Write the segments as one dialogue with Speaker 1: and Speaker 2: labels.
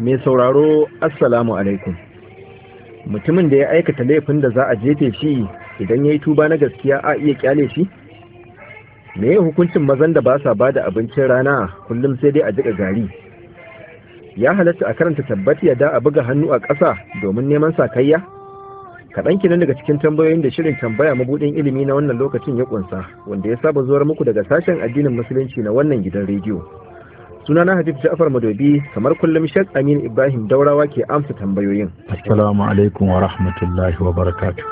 Speaker 1: Mai sauraro assalamu alaikum. Mutumin da ya aikata laifin da za a jefe shi idan ya yi tuba na gaskiya a iya kyale shi? Me ya hukuncin mazan da ba sa ba da abincin rana kullum sai dai a jiƙa gari? Ya halatta a karanta tabbati ya da a buga hannu a ƙasa domin neman sakayya? Kaɗan kenan daga cikin tambayoyin da shirin tambaya mabuɗin ilimi na wannan lokacin ya ƙunsa, wanda ya saba zuwar muku daga sashen addinin musulunci na wannan gidan rediyo. Sunana Habib Ja'far Madobi, kamar kullum Sheikh Amin Ibrahim Daurawa ke amsa tambayoyin.
Speaker 2: Assalamu alaikum wa rahmatullahi wa barakatuh.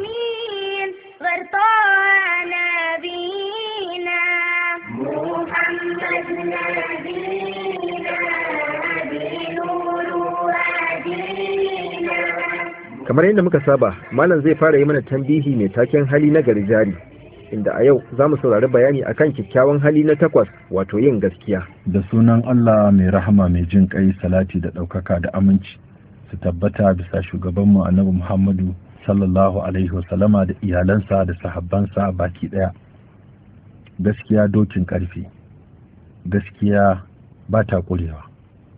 Speaker 1: Kamar yadda muka saba, Malam zai fara yi mana tambihi mai taken hali na gari jari, inda a yau za mu saurari bayani akan kyakkyawan hali na 8, wato yin gaskiya.
Speaker 2: Da sunan Allah mai rahama mai jin kai, salati da ɗaukaka da aminci su tabbata bisa shugabanmu Annabi Muhammadu sallallahu alaihi wasallama da iyalansa da sahabbansa baki ɗaya. Gaskiya dokin ƙarfi, gaskiya ba ta ƙurewa,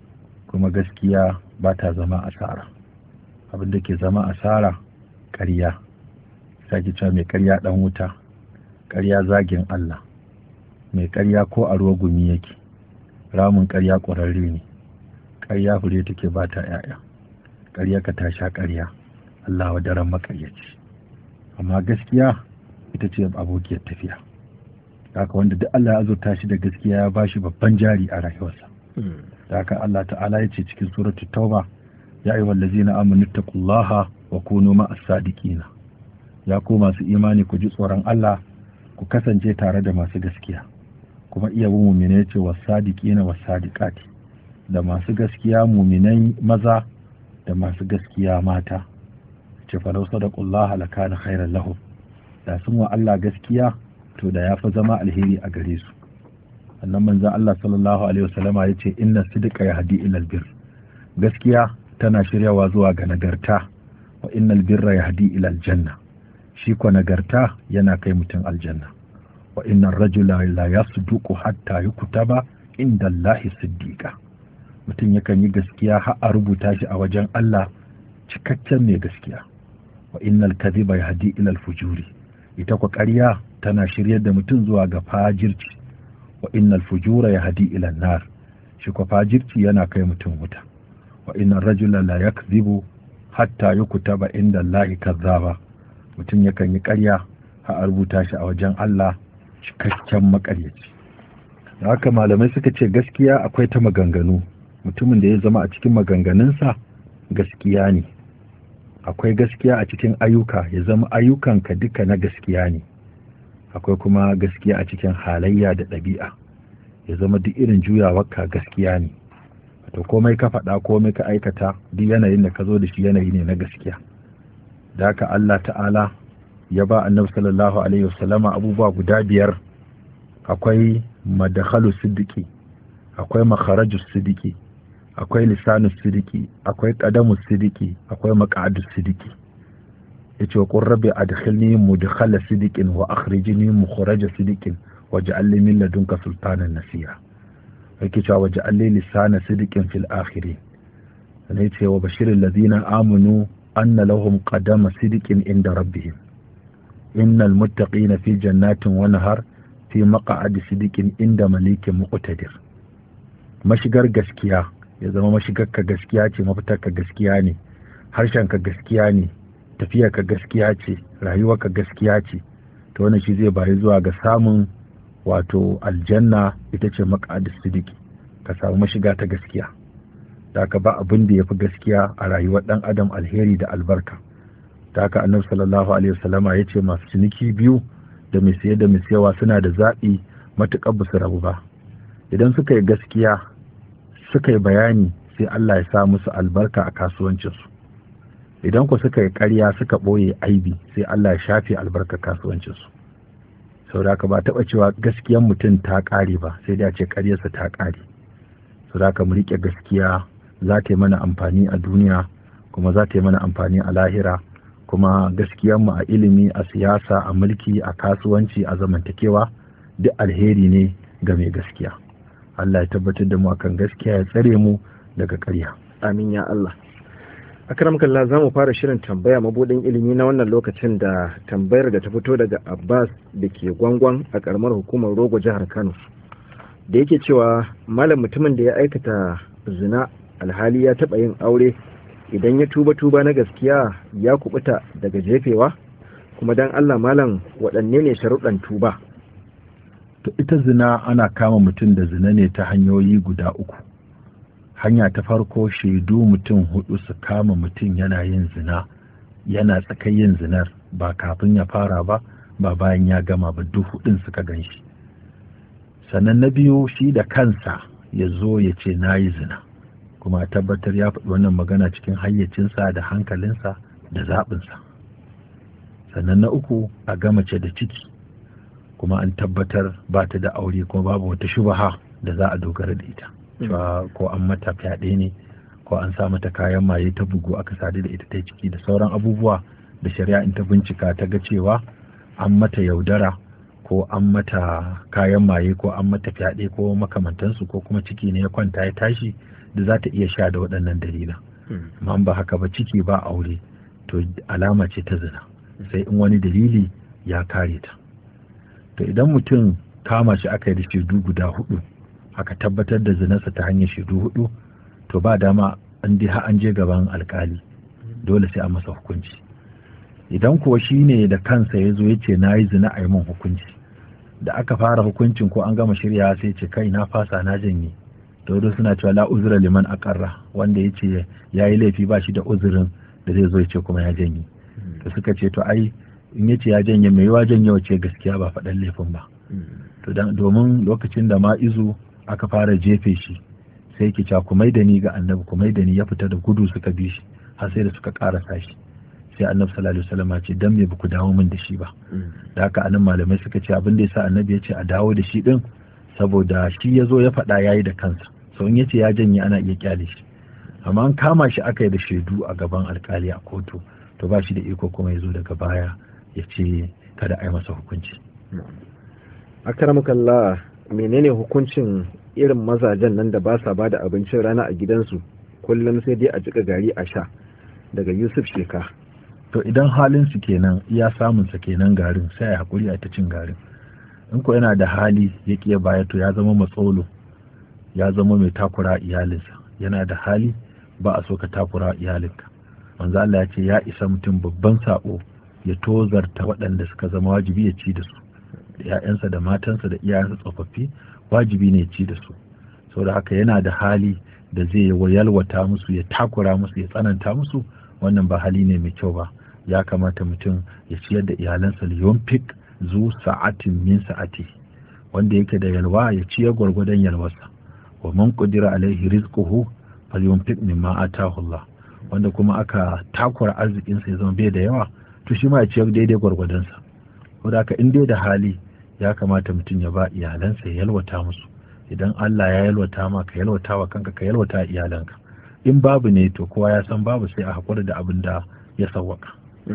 Speaker 2: kuma gaskiya ba ta zama asara. Abin da ke zama asara ƙarya, sake cewa mai ƙarya ɗan wuta, ƙarya zagin Allah, mai ƙarya ko a ruwa gumi yake, ramin ƙarya ƙwararre ne, ƙarya fure take ba ta ‘ya'ya, ƙarya ka tasha ƙarya, Allah wa daren maƙaryaci. Amma gaskiya ita ce abokiyar tafiya. Haka wanda duk Allah ya azurta shi da gaskiya ya ba shi babban jari a rayuwarsa. Da haka Allah ta'ala ya ce cikin suratul Tauba, ya ayyuhal ladzina amanu taqullaha wa kunu ma'as sadiqina. Ya ku masu imani ku ji tsoron Allah, ku kasance tare da masu gaskiya. Kuma iya bin mu'mine ce was sadiqina was sadiqati, da masu gaskiya mu'minai maza da masu gaskiya mata. Ce fa law sadaqullaha lakana khairan lahum. Da sun wa Allah gaskiya to da yafi zama alheri a gare su. Annan manzon Allah sallallahu alaihi wasallama yace inna sidqa yahdi ila albir. Gaskiya tana shiryawa zuwa ga nagarta, wa innal birra yahdi ila aljanna. Shi ko nagarta yana kai mutum aljanna. Wa innar rajula la yasduqu hatta yukutaba inda Allahi siddiqa. Mutum yakan yi gaskiya har a rubuta shi a wajen Allah cikakken mai gaskiya. Wa innal kadhiba yahdi ila alfujuri. Ita ko ƙarya tana shiryar da mutum zuwa ga fajirci. Wa innal fujura yahdi ila an-nar. Shi ko fajirci yana kai mutum wuta. Wa innar rajula la yakdhibu hatta yukutaba inda Allahi kazzaba. Mutum yakan yi ƙarya har a rubuta shi a wajen Allah cikakken maƙaryaci. Da haka malamai suka ce gaskiya akwai ta maganganu. Mutumin da ya zama a cikin maganganunsa gaskiya ne. Akwai gaskiya a cikin ayyuka, ya zama ayyukanka duka na gaskiya ne. Akwai kuma gaskiya a cikin halayya da ɗabi'a, ya zama duk irin juyawarka gaskiya ne. To komai ka faɗa, komai ka aikata, duk yanayin da ka zo da shi yanayi ne na gaskiya. Da haka Allah ta'ala ya ba Annabi sallallahu alaihi wasallama abubuwa guda 5. Akwai madakhalu siddiqi, akwai makharaju siddiqi, akwai lisanu siddiqi, akwai qadamu siddiqi, akwai maq'adu siddiqi. Yace qur rabbi adkhilni mudkhala siddiqin wa akhrijni mukhraja siddiqin waj'al li min ladunka sultanan nasira. Yake cewa waj'al li lisana siddiqin fil akhirin. Sai yace wa bashiril ladina amanu anna lahum qadama siddiqin inda rabbihim. Innal muttaqina fi jannatin wa nahar fi maq'adi siddiqin inda malikin muqtadir. Mashigar gaskiya ya zama mashigarka gaskiya ce, mafitarka gaskiya ne, harshenka gaskiya ne, tafiyarka gaskiya ce, rayuwarka gaskiya ce. To wannan shi zai bayi zuwa ga samun wato aljanna, ita ce maq'adus siddiqi, ka samu mashiga ta gaskiya. Da haka ba abin da yafi gaskiya a rayuwar dan adam alheri da albarka. Da haka Annabi sallallahu alaihi wasallama yace masu ciniki biyu, da mai saye da mai sayarwa, suna da zaɓi matuƙar ba su rabu ba. Idan suka yi gaskiya, suka yi bayani, sai Allah ya sa musu albarka a kasuwancinsu. Idan ku suka yi ƙarya, suka ɓoye aibi, sai Allah ya shafe albarkar kasuwancinsu. Sau da ba taɓa cewa gaskiyan mutum ta ƙare ba, sai da ce ƙaryarsa ta ƙare. Sau da mu riƙe gaskiya, za ta yi mana amfani a duniya, kuma za ta yi mana amfani a lahira. Kuma gaskiyanmu a ilimi, a siyasa, a mulki, a kasuwanci, a zamantakewa, duk alheri ne ga mai gaskiya. Allah ya tabbatar da mu akan gaskiya, ya tsare mu daga ƙarya.
Speaker 1: amin ya Allah. Akramakallah, za mu fara shirin tambaya mabudin ilimi na wannan lokacin da tambayar da ta fito daga Abbas da ke Gwangwan a karamar hukumar Rogo jihar Kano, da yake cewa malam, mutumin da ya aikata zina alhali ya taɓa yin aure, idan ya tuba na gaskiya ya kubuta daga jefewa, kuma dan Allah malam waɗanne ne sharuɗan tuba?
Speaker 2: To ita zina ana kama mutum da zina ne ta hanyoyi guda uku. Hanya ta farko, shaidu mutum 4 su kama mutum yana yin zina, yana tsaka yin zinar, ba kafin ya fara ba bayan ya gama ba, duk 4 suka gan shi. Sannan na biyu, shi da kansa ya zo ya ce na yi zina, kuma tabbatar ya faɗi wannan magana cikin hayyacinsa da hankalinsa da zaɓinsa. Sannan na uku, a ga mace da ciki, kuma an tabbatar ba ta da aure kuma babu wata shubaha da za a dogara da ita, cewa ko an mata fyaɗe ne, ko an sa mata kayan maye ta bugu aka sadu da ita ta ciki, da sauran abubuwa da shari'a in ta bincika ta ga cewa an mata yaudara ko an mata kayan maye ko an mata fyaɗe ko makamantansu, ko kuma ciki ne ya kwanta ya tashi, da za ta iya sha da waɗannan dalilan. Amma ba haka ba, ciki ba aure, to alama ce ta zina, sai in wani dalili ya kare ta. To idan mutum kama shi aka yi da shaidu guda 4, aka tabbatar da zinarsa ta hanyar shaidu 4, to ba dama an je gaban alkali, dole sai a masa hukunci. Idan kuwa shi ne da kansa ya zo ya ce na yi zina a yi min hukunci, da aka fara hukuncin ko an gama shirya sai ce kai na fasa na janye, to suna cewa la uzura liman aqarra, wanda ya ce ya yi laifi ba shi da uzurin da zai zo ya ce kuma ya janye. To suka ce to ai in ya ce ya janye, mai yiwa janye wace gaskiya ba faɗan laifin ba. To domin lokacin da Ma'izu aka fara jefe shi, sai ki ca kumai da ni ga annabi, kumai da ni, ya fita da gudu suka bi shi har sai da suka karasa shi. Sai annabi sallallahu alaihi wasallam ce dan me baku dawo min da shi ba. Da haka anan malamai suka ce abin da yasa annabi ya ce a dawo da shi din, saboda shi ya zo ya faɗa yayi da kansa, so in yace ya janye ana iya kyale shi. Amma an kama shi aka yi da shaidu a gaban alkali a kotu, to ba shi da iko kuma ya zo daga baya ya ce kada a yi masa hukunci.
Speaker 1: Akramakallah, menene hukuncin irin mazajen nan da ba sa ba da abincin rana a gidansu, kullum sai dai a jika gari a sha? Daga Yusuf Sheka.
Speaker 2: To idan halin su kenan, iya samun sa kenan garin, sai a hakuri a ta cin garin. In ko yana da hali ya kiya baya, to ya zama matsolo, ya zama mai takura iyalinsa. Yana da hali ba a so ka takura iyalinka. Manzo Allah ya ce ya isa mutum babban sako ya tozarta waɗanda suka zama wajibi ya ci da su, da 'ya'yansa da matansa da iyayensa tsofaffi, wajibi ne ya ci da su. Saboda haka yana da hali da zai yalwata musu, ya takura musu, ya tsananta musu, wannan ba hali ne mai kyau ba. Ya kamata mutum ya ciyar da iyalansa, liyunfik zu sa'atin min sa'ati, wanda yake da yalwa ya ciyar gwargwadon yalwarsa. Wa man qudira alaihi rizquhu falyunfik mimma atahu Allah, wanda kuma aka takura arzikin sa ya zama bai da yawa, to shi ma ya ciyar daidai gwargwadon sa. Saboda haka in dai da hali, ya kamata mutum ya ba iyalansa, ya yalwata musu. Idan Allah ya yalwata ma, ka yalwata wa kanka, ka yalwata iyalanka. In babu ne, to kowa ya san babu, sai a hakura da abin da ya sawwaka.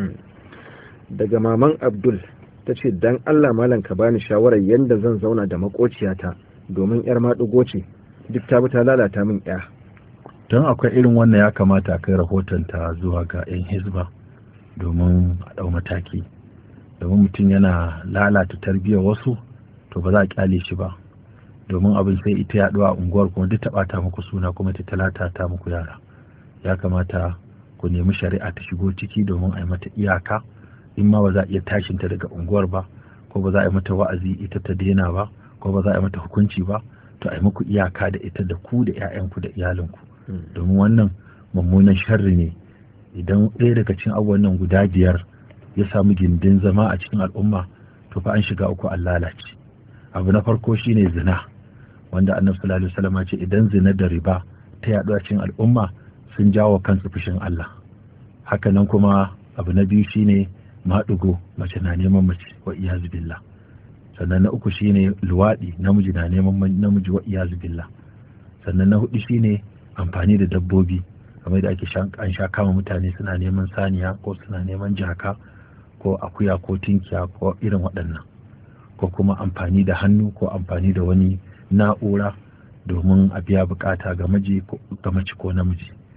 Speaker 1: Daga maman Abdul ta ce, dan Allah malam ka bani shawarar yadda zan zauna da makociyata, domin yar maɗigo ce, duk ta bi ta lalata min ya.
Speaker 2: Don akwai irin wannan, ya kamata a kai rahoton ta zuwa ga 'yan hizba domin a ɗau mataki. Domin mutum yana lalata tarbiyyar wasu, to ba za a kyale shi ba, domin abin sai ita yaɗuwa a unguwar, kuma duk ta ɓata muku suna, kuma ta lalata muku yara. Ya kamata ku nemi shari'a ta shigo ciki domin a yi mata iyaka. In ma ba za a iya tashinta daga unguwar ba, ko ba za a yi mata wa'azi ita ta daina ba, ko ba za a yi mata hukunci ba, to a yi muku iyaka da ita, da ku da 'ya'yanku da iyalinku. Domin wannan mummunan sharri ne. Idan ɗaya daga cikin abubuwan nan guda 5 ya samu gindin zama a cikin al'umma, to fa an shiga uku, an lalace. Abu na farko shine zina, wanda annabi sallallahu alaihi wasallam ce idan zina da riba ta yaɗu a cikin al'umma, sun jawo kansu fushin Allah. Haka nan kuma abu na biyu shine maɗigo, mace na neman mace, wa iyazu billah. Sannan na uku shine luwaɗi, namiji na neman namiji, wa iyazu billah. Sannan na 4 shine amfani da dabbobi, kamar da ake an sha kama mutane suna neman saniya, ko suna neman jaka, ko akuya, ko tinkiya, ko irin waɗannan. Ko kuma amfani da hannu, ko amfani da wani na'ura domin a biya bukata ga mace ko namiji.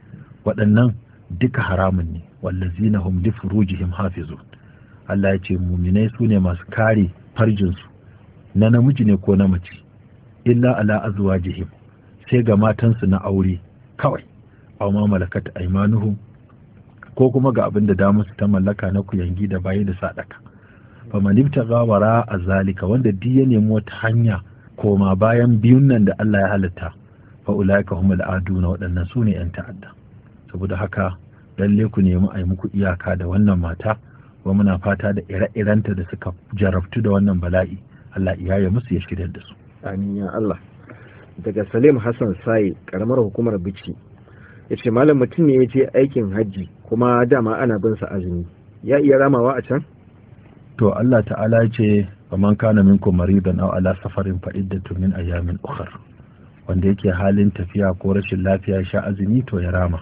Speaker 2: waɗannan duka haramun ne. wallazina hum li furujihim hafizun, Allah ya ce muminai su ne masu kare farjinsu, na namiji ne ko na mace, illa ala azwajihim, sai ga matansu na aure kawai, aw ma malakat aymanuhum, ko kuma ga abin da damu su ta mallaka na kuyangi da bayi da sadaka. fa man ibtaga wara azalika, wanda duk ya nemi wata hanya koma bayan biyun nan da Allah ya halitta, fa ulaika humul aduna, waɗannan su ne yan ta'adda. saboda haka lalle ku nemi a yi muku iyaka da wannan mata, wa muna fata da ire-irenta da suka jarabtu da wannan bala'i, Allah ya musu ya shirya da su.
Speaker 1: Amin ya Allah. Daga Salim Hassan Sai, karamar hukumar Bichi, ya ce malam mutum ne ya je aikin hajji kuma dama ana bin sa azumi, ya iya ramawa a can?
Speaker 2: To Allah ta'ala ya ce faman kana minkum maridan aw ala safarin fa iddatu min ayamin ukhra, wanda yake halin tafiya ko rashin lafiya ya sha azumi to ya rama.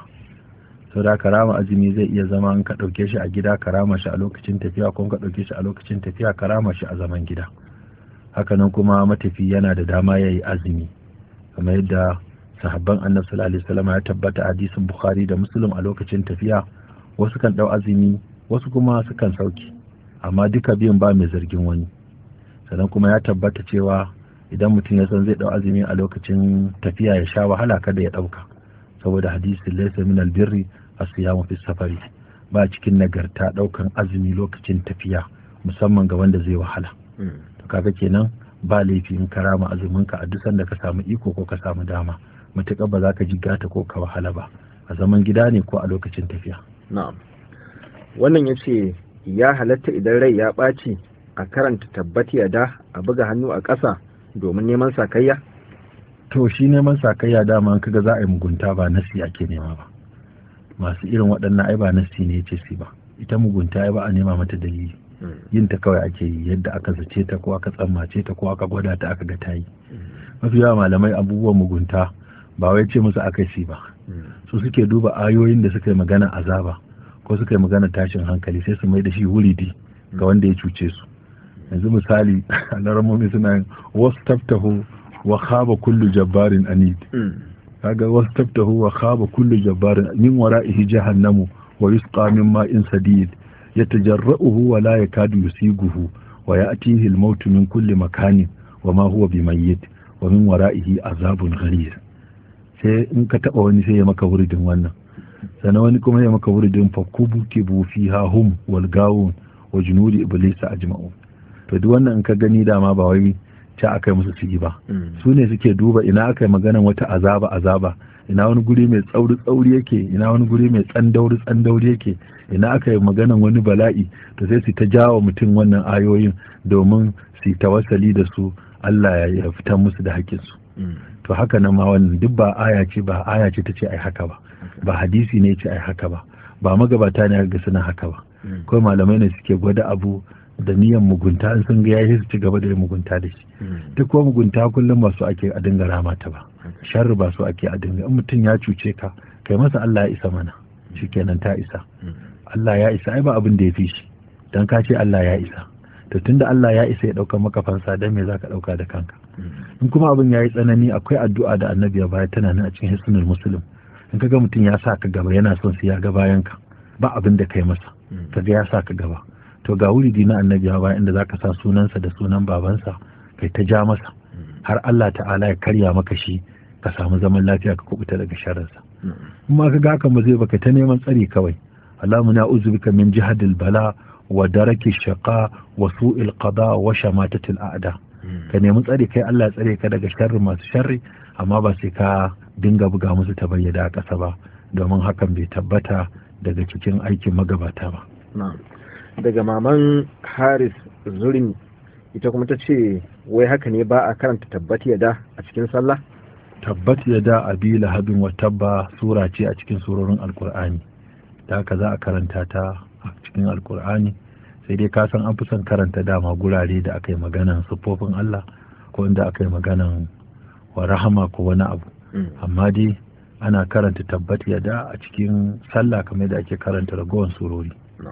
Speaker 2: da ka rama azumi zai iya zama in ka ɗauke shi a gida ka rama shi a lokacin tafiya, ko ka ɗauke shi a lokacin tafiya ka rama shi a zaman gida. Hakanan kuma matafi yana da dama ya yi azumi, kamar yadda sahabban annabi sallallahu alaihi wasallam ya tabbata hadisin Bukhari da Muslim, a lokacin tafiya wasu kan ɗau azumi wasu kuma sukan sauki, amma duka biyun ba mai zargin wani. Sannan kuma ya tabbata cewa idan mutum ya san zai ɗau azumi a lokacin tafiya ya sha wahala kada ya ɗauka, saboda hadisin laysa min albirri asiyamu fi safari, ba cikin nagarta daukan azumi lokacin tafiya, musamman ga wanda zai wahala. To kaga kenan ba laifi in karama azumin ka a duk sanda ka samu iko ko ka samu dama, matuƙar ba za ka ji gata ko ka wahala ba, a zaman gida ne ko a lokacin tafiya.
Speaker 1: Na'am. Wannan yace ya halatta idan rai ya ɓaci a karanta tabbati yada a buga hannu a ƙasa domin neman sakayya?
Speaker 2: To shi neman sakayya dama kaga za a yi mugunta ba nasi ake nema ba. Masu irin waɗannan ai ba nasi ne yace si ba. Ita mugunta ai ba a nema mata dalili. Yin ta kawai ake yi yadda aka zace ta ko aka tsammace ta ko aka gwada ta aka ga ta yi. Mafi yawa malamai abubuwan mugunta ba wai ce musu aka si ba. Su suke duba ayoyin da suka yi magana azaba ko suka yi magana tashin hankali sai su mai da shi wuridi ga wanda ya cuce su. Yanzu misali alaramomi suna yin wasu taftahu wa khaba kullu jabbarin anid, kaga wastaftahu wa khaba kullu jabbarin min wara'ihi jahannamu wa yusqa min ma'in sadid yatajarra'uhu wa la yakadu yusiguhu wa ya'tihi al-maut min kulli makanin wa ma huwa bimayyit wa min wara'ihi azabun ghalid. sai in ka taba wani sai ya maka wuridin wannan, sannan wani kuma ya maka wuridin fakubu kibu fiha hum wal gawun wa junudi iblis ajma'un. to duk wannan in ka gani dama ba wai ta aka yi musu ciki ba, su ne suke duba ina aka yi maganan wata azaba, ina wani guri mai tsauri yake, ina wani guri mai tsandauri yake, ina aka yi maganan wani bala'i, to sai su ta jawo mutum wannan ayoyin domin su tawassali da su Allah ya fitar musu da haƙƙinsu. To haka nan ma wannan duk ba aya ce ta ce ai haka ba, ba hadisi ne ce ai haka ba, ba magabata ne ga suna haka ba, kawai malamai ne suke gwada abu da niyan mugunta, in sun ga yayi su ci gaba da mugunta da shi. Duk kuma mugunta kullum ba su ake a dinga rama ta ba, sharri ba su ake a dinga. In mutum ya cuce ka kai masa Allah ya isa mana, shikenan ta isa. Allah ya isa ai ba abin da ya fi shi, dan ka ce Allah ya isa, to tunda Allah ya isa ya dauka maka fansa, dan me zaka dauka da kanka? In kuma abin yayi tsanani akwai addu'a da Annabi ya bayar, tana nan a cikin Hisnul Muslim. In kaga mutum ya sa ka gaba yana son su ya ga bayan ka, ba abin da kai masa, kaga ya sa ka gaba, to ga wuridi na Annabi ya bayar inda zaka sa sunansa da sunan babansa kai ta ja masa har Allah ta'ala ya karya maka shi, ka samu zaman lafiya ka kubuta daga sharrinsa. Kuma kaga haka ba zai baka ta neman tsari kawai. Allahumma na'udzu bika min jihadil bala wa daraki shaqa wa su'il qada wa shamatatil a'da. Ka nemi tsari kai, Allah ya tsare ka daga sharrin masu sharri, amma ba sai ka dinga buga musu ta bayyana a ƙasa ba, domin hakan bai tabbata daga cikin aikin magabata ba.
Speaker 1: Daga maman Haris Zurin, ita kuma ta ce wai haka ne ba a karanta tabbati yada a cikin sallah?
Speaker 2: Tabbati yada abi lahabin wa tabba sura ce a cikin surorin alkur'ani, da haka za a karanta ta a cikin alkur'ani, sai dai ka san an fi son karanta dama gurare da aka yi maganan siffofin Allah ko inda aka yi maganan wa rahama ko wani abu, amma dai ana karanta tabbati yada a cikin sallah kamar da ake karanta ragowar surori.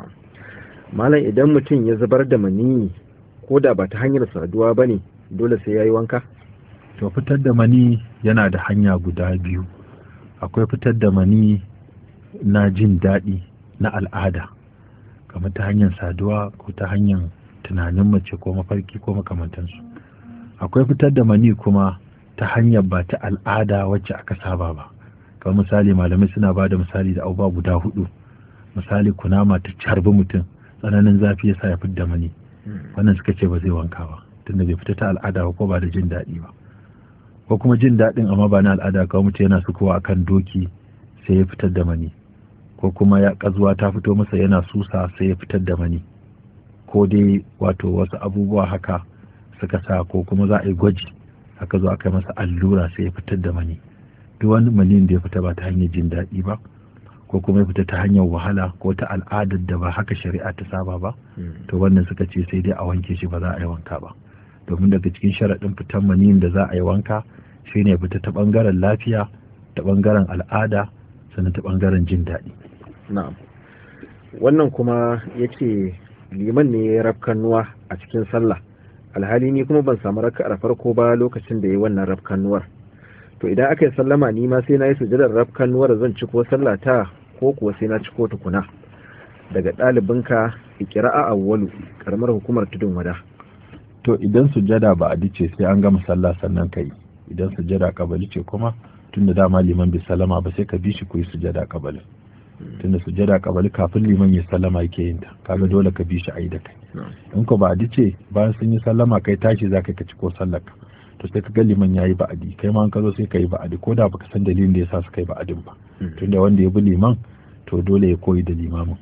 Speaker 1: Malam, idan mutum ya zubar da maniyi ko da ba ta hanyar saduwa ba ne, dole sai ya yi wanka?
Speaker 2: To fitar da mani yana da hanya guda biyu. Akwai fitar da mani na jin daɗi na al'ada, kamar ta hanyar saduwa ko ta hanyar tunanin mace ko mafarki ko makamantansu. Akwai fitar da mani kuma ta hanyar ba ta al'ada wacce aka saba ba, kamar misali malamai suna ba da misali da abubuwa guda 4. Misali kunama ta carbi mutum, tsananin zafi ya sa ya fitar da mani, wannan suka ce ba zai wanka ba tunda bai fita ta al'ada ba ko ba da jin daɗi ba. Ko kuma jin daɗin amma ba na al'ada, kawai mutum yana sukuwa akan doki sai ya fitar da mani, ko kuma ya kazuwa ta fito masa yana susa sai ya fitar da mani, ko dai wato wasu abubuwa haka suka sa, ko kuma za a yi gwaji aka zo aka yi masa allura sai ya fitar da mani. Duk wani manin da ya fita ba ta hanyar jin daɗi ba, ko kuma ya fita ta hanyar wahala ko ta al'adar da ba haka shari'a ta saba ba, to wannan suka ce sai dai a wanke shi, ba za a yi wanka ba. Domin daga cikin sharaɗin fitan maniyin da za a yi wanka shine fita ta ɓangaren lafiya, ta ɓangaren al'ada, sannan ta ɓangaren jin daɗi.
Speaker 1: Na'am. Wannan kuma yace liman ne ya rafkanuwa a cikin sallah, alhali ni kuma ban samu raka'ar farko ba lokacin da yayi wannan rafkanuwar. To idan aka yi sallama ni ma sai na yi sujadar rafkanuwar zan ci ko sallah ta, ko kuwa sai na ci ko tukuna? Daga ɗalibinka Iqra'a Awwalu, karamar hukumar Tudun Wada.
Speaker 2: To idan sujada ba a dice sai an gama sallah sannan ka yi. Idan sujada kabali ce kuma tunda dama liman bai sallama ba sai ka bi shi ku yi sujada kabali. Tunda sujada kabali kafin liman ya sallama yake yin ta, kaga dole ka bi shi ayi da kai. In ko ba a dice bayan sun yi sallama kai tashi za ka ci ko sallar ka, to sai ka ga liman yayi ba'adi, kai ma an ka zo sai ka yi ba'adi, ko da baka san dalilin da yasa suka yi ba'adin ba. Tunda wanda ya bi liman to dole ya koyi da limamin.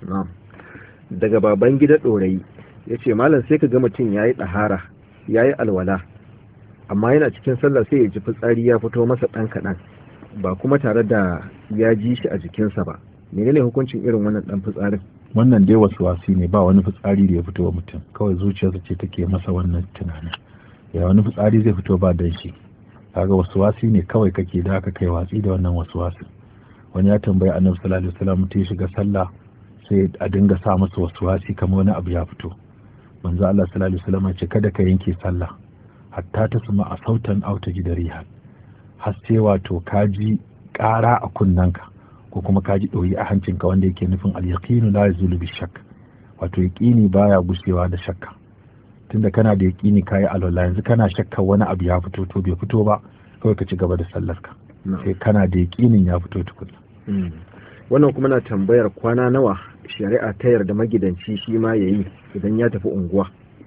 Speaker 1: Daga baban gida Ɗorayi ya ce malam sai ka ga mutum ya yi ɗahara, ya yi alwala, amma yana cikin sallah sai ya ji fitsari ya fito masa ɗan kaɗan, ba kuma tare da ya ji shi a jikinsa ba. Menene hukuncin irin wannan ɗan fitsarin?
Speaker 2: Wannan dai wasi ne, ba wani fitsari da ya fito wa mutum, kawai zuciyarsa ce take masa wannan tunanin. Ya wani fitsari zai fito ba dan shi? Kaga wasi ne kawai kake, da aka kai watsi da wannan wasi. Wani ya tambayi Annabi sallallahu alaihi wasallam, mutum ya shiga sallah sai a dinga sa masa wasi kamar wani abu ya fito. Manzo Allah sallallahu alaihi wasallam ya ce kada ka yanke sallah hatta ta sama a sautan auta gidariha, har sai wato kaji ƙara a kunnanka ko kuma kaji ɗoyi a hancinka, wanda yake nufin al-yaqinu la yazulu bi shakk, wato yaqini baya gushewa da shakka. Tunda kana da yaqini kai alwala, yanzu kana shakka wani abu ya fito, to bai fito ba kawai ka ci gaba da sallarka, sai kana da yaqinin ya fito tukuna.
Speaker 1: Wannan kuma na tambayar kwana nawa shari'a ta yarda magidanci shi ma yayi idan ya tafi unguwa?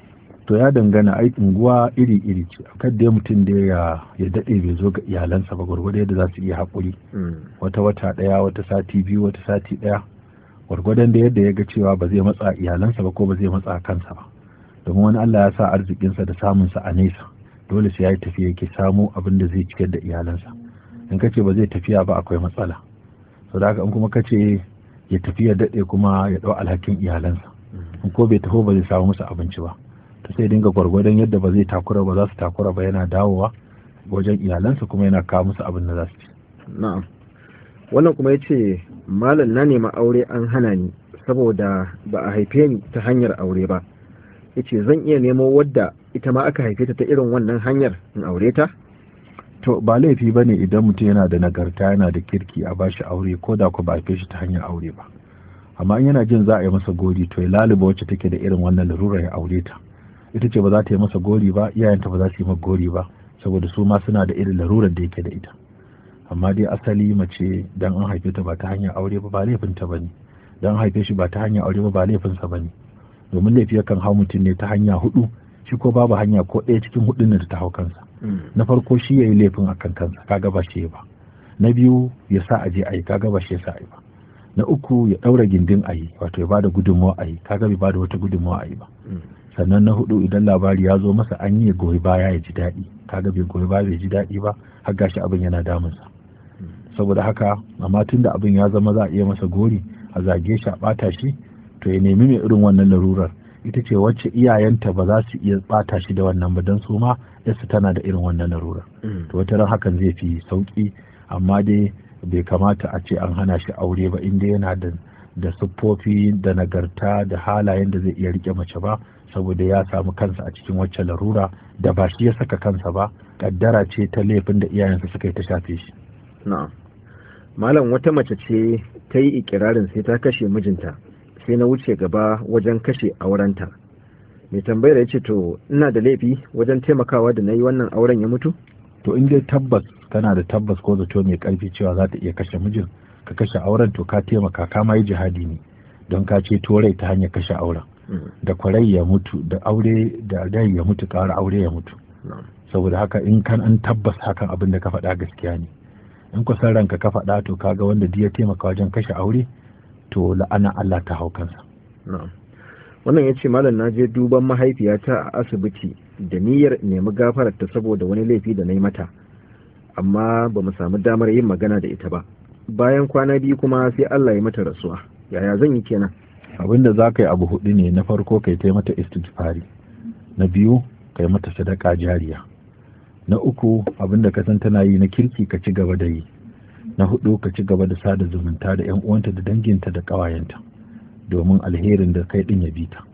Speaker 2: To ya dangana, ai unguwa iri-iri ce, kada mutum da ya daɗe bai zo ga iyalansa ba, gwargwado yadda za su iya haƙuri, wata ɗaya, wata sati biyu, wata sati ɗaya, gwargwadon da yadda ya ga cewa ba zai matsa iyalansa ba ko ba zai matsa kansa ba. Domin wani Allah ya sa arzikinsa da samunsa a nesa, dole sai ya yi tafiya yake samu abin da zai cikar da iyalansa. In kace ba zai tafiya ba akwai matsala. Sau da haka in kuma kace ya tafi ya daɗe kuma ya ɗau alhakin iyalansa, in ko bai taho ba zai samu musu abinci ba, to sai dinga gwargwadon yadda ba zai takura ba, za su takura ba, yana dawowa wajen iyalansa kuma yana kawo musu abin da za su ci.
Speaker 1: Na'am. Wannan kuma ya ce malam na nema aure an hana ni saboda ba a haife ni ta hanyar aure ba. Ya ce zan iya nemo wadda ita ma aka haife ta irin wannan hanyar in aure ta?
Speaker 2: To ba laifi ba ne idan mutum yana da nagarta, yana da kirki, a bashi aure ko da ku ba a haife shi ta hanyar aure ba. Amma in yana jin za a yi masa gori, to ya laluba wacce take da irin wannan larura ya aure ta. Ita ce ba za ta yi masa gori ba, iyayenta ba za su yi masa gori ba, saboda su ma suna da irin larurar da yake da ita. Amma dai asali mace dan an haife ta ba ta hanyar aure ba laifinta ba ne, dan haife shi ba ta hanyar aure ba laifinsa ba ne. Domin laifi yakan hau mutum ne ta hanya 4, shi ko babu hanya ko ɗaya cikin 4 da ta hau kansa. Na farko shi ya yi laifin akan kansa, kaga ba shi ba. Na biyu ya sa aje a yi, kaga ba shi ya sa a yi ba. Na uku ya ɗaura gindin a yi, wato ya bada gudunmawa a yi, kaga bai bada wata gudunmawa a yi ba. Sannan na 4 idan labari ya zo masa an yi, ya goyi baya ya ji daɗi, kaga bai goyi baya bai ji daɗi ba, har gashi abin yana damunsa. Saboda haka, amma tun da abin ya zama za a iya masa gori, a zage shi, a ɓata shi, to ya nemi mai irin wannan larurar, ita ce wacce iyayenta ba za su iya ɓata shi da wannan ba, don su ma yarsu tana da irin wannan larurar. To wata ran hakan zai fi sauki, amma dai bai kamata a ce an hana shi aure ba, inda yana da siffofi da nagarta da halayen da zai iya rike mace ba, saboda ya samu kansa a cikin wacce larura da ba shi ya saka kansa ba, kaddara ce ta laifin da iyayensa suka yi ta shafe shi.
Speaker 1: Na'am. malam wata mace ce ta yi ikirarin sai ta kashe mijinta, sai na wuce gaba wajen kashe aurenta. Mai tambayar ya ce to ina da laifi wajen taimakawa da na yi wannan auren ya mutu?
Speaker 2: To in dai tabbas kana da tabbas ko zato mai karfi cewa za ta iya kashe mijin ka kashe auren, to ka taimaka, ka ma yi jihadi ne, don ka ce to rai ta hanyar kashe auren. Da kwarai ya mutu, da aure da rai ya mutu, ƙara aure ya mutu. Saboda haka in kan an tabbas hakan abin da ka faɗa gaskiya ne. In kusan ranka ka faɗa, to kaga wanda duk ya taimaka wajen kashe aure, to la'ana Allah ta hau kansa.
Speaker 1: Wannan ya ce malam na je duban mahaifiyata a asibiti da niyyar nemi gafararta saboda wani laifi da na yi mata, amma ba mu samu damar yin magana da ita ba. Bayan kwana biyu kuma sai Allah ya mata rasuwa. Yaya zan yi kenan?
Speaker 2: Abin da za ka yi abu hudu ne. Na farko kai ta mata istighfari, na biyu kai mata sadaka jariya, na uku abin da ka san tana yi na kirki ka ci gaba da yi, na hudu ka ci gaba da sada zumunta da yan uwanta da danginta da kawayenta, domin alherin da kai din ya bi ta.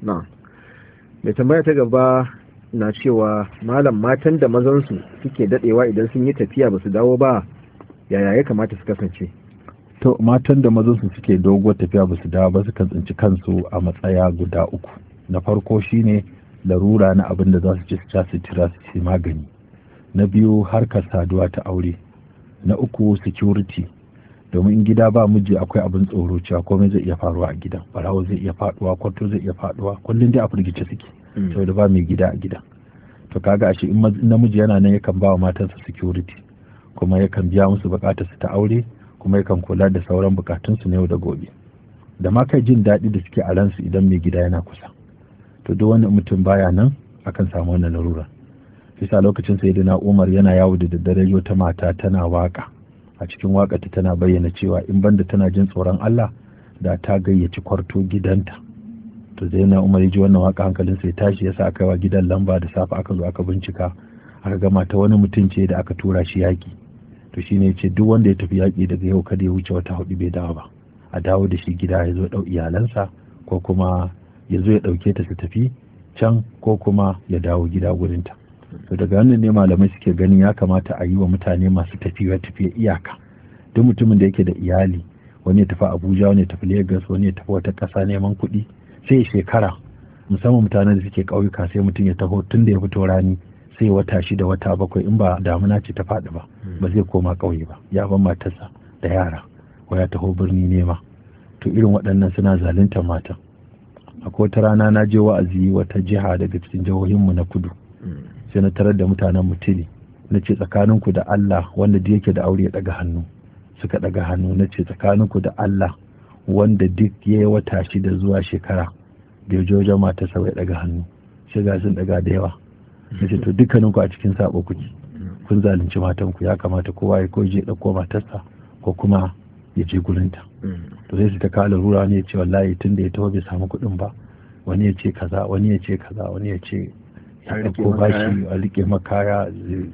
Speaker 1: Mai tambaya ta gaba na cewa malam matan da mazansu suke dadewa idan sun yi tafiya ba su dawo ba, yaya ya kamata su kasance?
Speaker 2: To matan da mazansu suke doguwar tafiya ba su dawo ba sukan tsinci kansu a matsaya guda uku. Na farko shine larura na abin da za su ci su tira su ci magani, na biyu harkar saduwa ta aure, na uku security, domin gida ba miji akwai abin tsoro cewa komai zai iya faruwa a gidan, barawo zai iya faduwa, kwarto zai iya faduwa, kullum dai a firgice suke saboda ba mai gida a gidan. To kaga ashe in namiji yana nan yakan ba wa matansa security, kuma yakan biya musu bukatar su ta aure, kuma yakan kula da sauran bukatun su na yau da gobe, da ma kai jin daɗi da suke a ransu idan mai gida yana kusa. To duk wani mutum baya nan akan samu wannan larura. Bisa lokacin sayyidina Umar yana yawo da daddare, ta mata tana waka, a cikin waƙarta tana bayyana cewa in banda tana jin tsoron Allah da ta gayyaci kwarto gidanta. To sai na Umar ji wannan waka, hankalin sai tashi, yasa aka wa gidan lamba, da safe aka zo aka bincika aka gama ta wani mutum ce da aka tura shi yaki. To shine yace duk wanda ya tafi yaki daga yau kada ya wuce wata 4 bai dawo ba, a dawo da shi gida ya zo dau iyalansa, ko kuma ya zo ya dauke ta su tafi can, ko kuma ya dawo gida gurinta. To daga wannan ne malamai suke ganin ya kamata a yi wa mutane masu tafiya iyaka. Duk mutumin da yake da iyali, wani ya tafi Abuja, wani ya tafi Lagos, wani ya tafi wata ƙasa neman kuɗi, sai shekara, musamman mutanen da suke ƙauyuka, sai mutum ya taho tun da ya fito rani sai wata 6 wata 7, in ba damuna ce ta faɗi ba, ba zai koma ƙauye ba, ya ban matarsa da yara, ko ya taho birni nema. To irin waɗannan suna zaluntar matan. Akwai wata rana na je wa'azi wata jiha daga cikin jihohinmu na kudu, sai na tarar da mutanen mutune, na ce tsakaninku da Allah wanda duk yake da aure ya daga hannu. Suka daga hannu. Na ce tsakaninku da Allah wanda duk ya yi wata 6 zuwa shekara bai je wajen matarsa ya daga hannu. Shiga sun daga da yawa. Na ce to dukkaninku a cikin sabo kuke, kun zalunci matanku, ya kamata kowa ya koje ya dauko matarsa ko kuma ya je gurinta. To sai su ta kawo larura, ne ya ce wallahi tun da ya taho bai samu kuɗin ba, wani ya ce kaza, wani ya ce kaza, wani ya ce ya ɗauko bashi a rike makaya.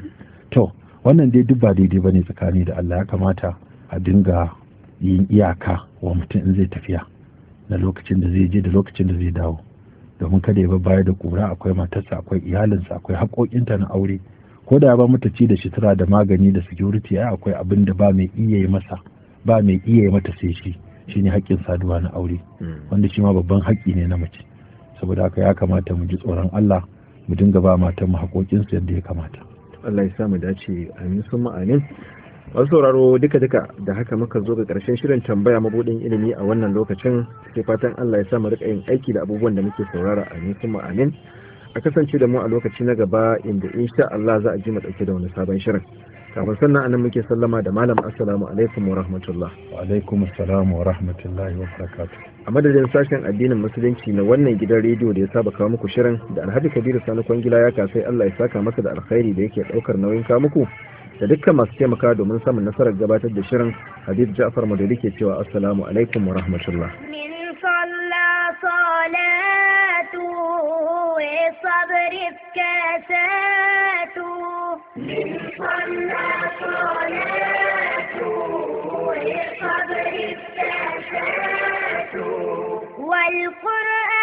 Speaker 2: To wannan dai duk ba daidai bane tsakani da Allah. Ya kamata a dinga yin iyaka wa mutum in zai tafiya, na lokacin da zai je da lokacin da zai dawo, domin kada ya bar baya da kura. Akwai matarsa, akwai iyalinsa, akwai haƙoƙinta na aure. Ko da ya ba mata ci da sutura da magani da security, ai akwai abin da ba mai iya yi masa, ba mai iya yi mata sai shi, shine haƙƙin saduwa na aure, wanda shi ma babban haƙƙi ne na mace. Saboda haka ya kamata mu ji tsoron Allah, mu dinga ba matan mu haƙoƙinsu yadda ya kamata.
Speaker 1: Allah ya sa mu dace, amin summa amin. Wasu sauraro duka da haka muka zo ga ƙarshen shirin tambaya mabudin ilimi a wannan lokacin. Sai fatan Allah ya sa mu rika yin aiki da abubuwan da muke saurara, amin summa amin. A kasance da mu a lokaci na gaba, inda insha Allah za a ji mu dauke da wani sabon shirin. Kafin sannan anan muke sallama da malam, assalamu alaikum wa rahmatullah.
Speaker 2: Wa alaikum assalam wa rahmatullahi wa barakatuh.
Speaker 1: A madadin sashen addinin musulunci na wannan gidan rediyo da ya saba kawo muku shirin, da Alhaji Kabiru Sani Kwangila ya kasai, Allah ya saka masa da alkhairi da yake daukar nauyin kawo muku, da dukkan masu taimaka domin samun nasarar gabatar da shirin. Habib Ja'far Madali ke cewa assalamu alaikum wa rahmatullah.
Speaker 3: والقرآن